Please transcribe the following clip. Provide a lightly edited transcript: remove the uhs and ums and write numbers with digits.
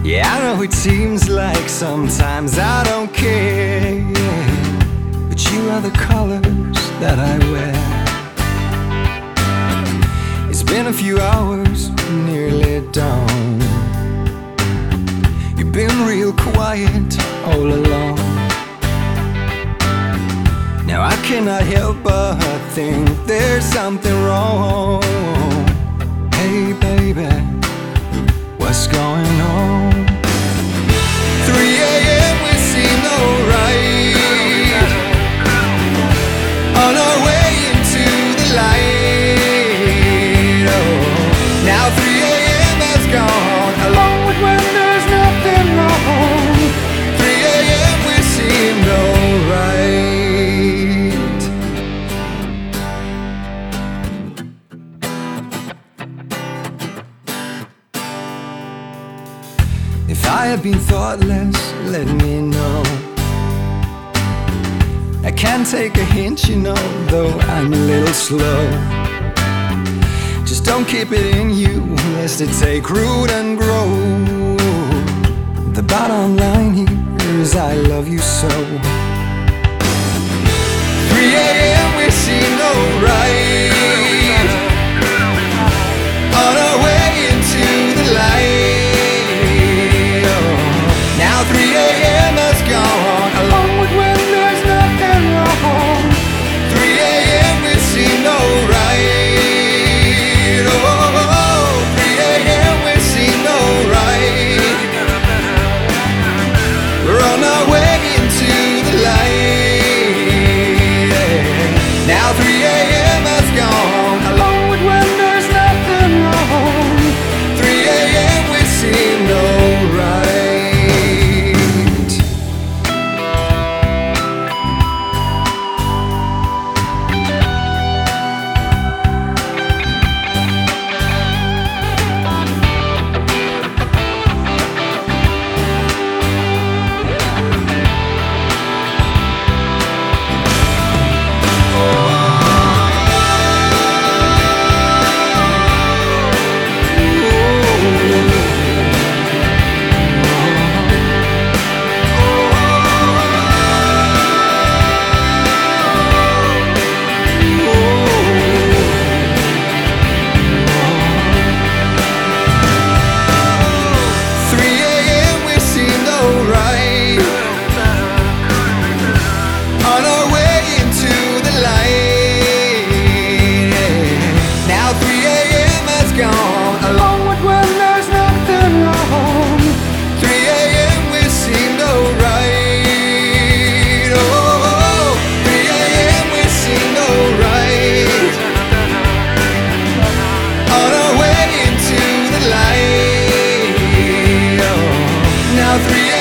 Yeah, I know it seems like sometimes I don't care, but you are the colors that I wear. It's been a few hours, nearly dawn. You've been real quiet all along. Now I cannot help but think there's something wrong. Hey baby, what's going on? 3 a.m. we seem alright, on our way into the light. Oh, now 3 a.m. has gone, along with when there's nothing wrong. 3 a.m. we seem alright. If I have been thoughtless, let me know. I can take a hint, you know, though I'm a little slow. Just don't keep it in you, lest it take root and grow. The bottom line here is I love you so. 3 a.m. we seem alright, on our way into the light. 3 a.m. has gone, along with when there's nothing wrong. 3 a.m. we seem alright. Oh, 3 a.m. we seem alright. We're on our way into the light. Now 3 a.m. has gone, along with when there's nothing wrong. 3 a.m. we seem alright. Now 3